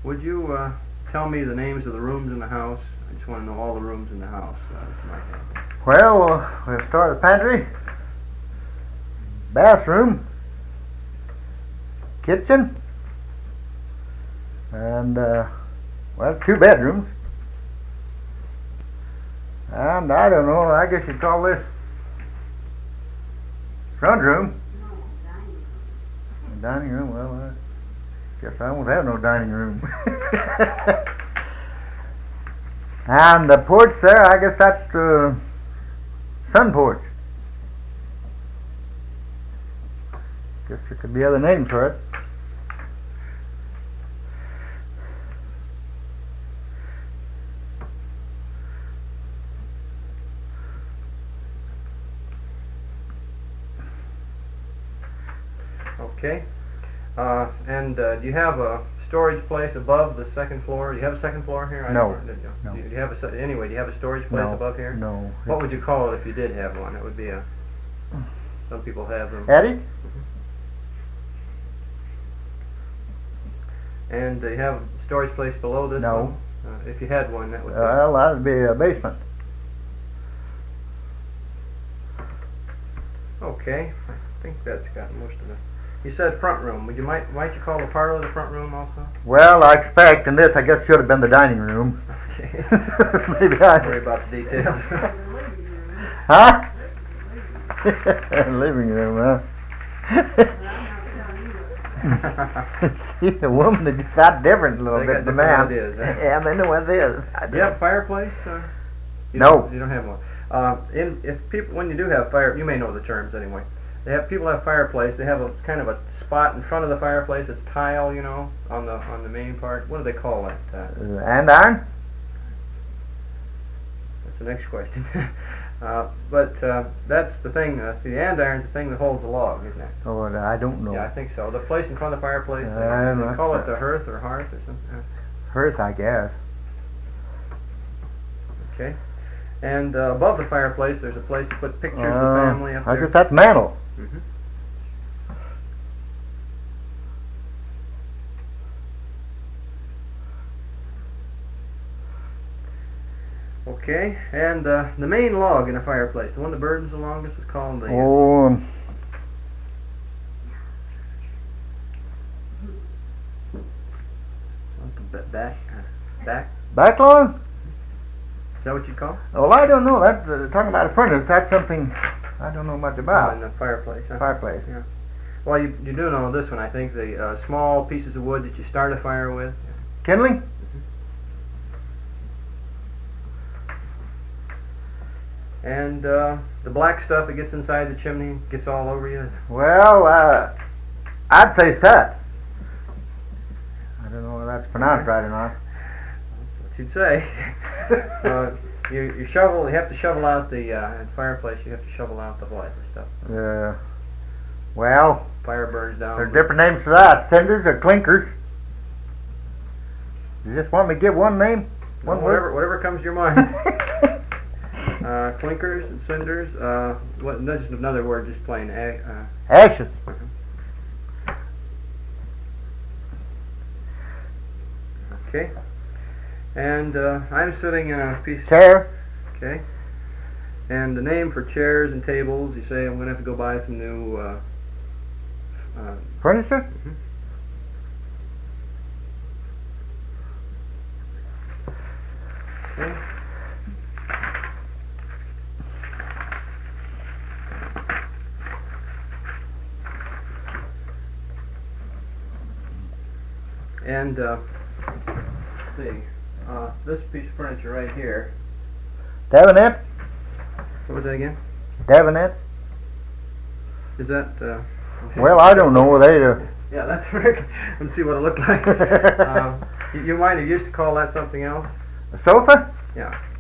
Would you tell me the names of the rooms in the house? I just want to know all the rooms in the house that you might have. Well, we'll start with the pantry, bathroom, kitchen, and, well, 2 bedrooms. And I don't know, I guess you'd call this front room. Dining room, well, I guess I won't have no dining room. And the porch there, I guess that's the sun porch. Guess there could be other names for it. Okay. And do you have a storage place above the second floor? Do you have a second floor here? No. No. Do you have anyway? Do you have a storage place above here? No. What would you call it if you did have one? It would be a. Some people have them. Attic? And do you have a storage place below this No. one? If you had one, that would be. Well, that would be a basement. Okay. I think that's got most of it. You said front room. Might you call the parlor the front room also? Well, I expect, and this I guess should have been the dining room. Okay. Maybe Don't worry about the details. Huh? Living room, huh? See, the woman is just that different a little They bit got than the man. different ideas, huh? Yeah, they know what it is. Do you have a fireplace? No. You don't have one. If people, when you do have fire, you may know the terms anyway. People have fireplace. They have a kind of a spot in front of the fireplace. It's tile, you know, on the main part. What do they call that? Andiron? That's the next question. But that's the thing. The andiron's the thing that holds the log, isn't it? Oh, I don't know. Yeah, I think so. The place in front of the fireplace. I'm They not call it sure. the hearth or hearth or something. Hearth, I guess. Okay. And above the fireplace, there's a place to put pictures of the family up I there. guess that's mantle. Mhm. Okay, and the main log in a fireplace, the one that burdens the longest, is called the. Oh, Back. back lawn? Is that what you call it? Well, I don't know. That's talking about a furnace. That's something I don't know much Oh, about. in the fireplace. Huh? Fireplace. Yeah. Well, you do know this one, I think. The small pieces of wood that you start a fire with. Kindling? And the black stuff that gets inside the chimney, gets all over you. Well, I'd say set. I don't know whether that's pronounced right or not. That's what you'd say. You shovel. You have to shovel out the fireplace. You have to shovel out the what stuff. Well, Fire burns down. there's different names for that. Cinders or clinkers. You just want me to give one name? One word? Whatever comes to your mind. Clinkers and cinders. That's just another word, just plain. Ashes. Okay. And I'm sitting in a piece. Chair. Okay. And the name for chairs and tables, you say I'm going to have to go buy some new. Furniture? Mhm. Okay. And let's see, this piece of furniture right here. Davenant? What was that again? Davenant? Is that? Well, I don't know. Yeah, that's right. Let's see what it looked like. You might have used to call that something else. A sofa? Yeah.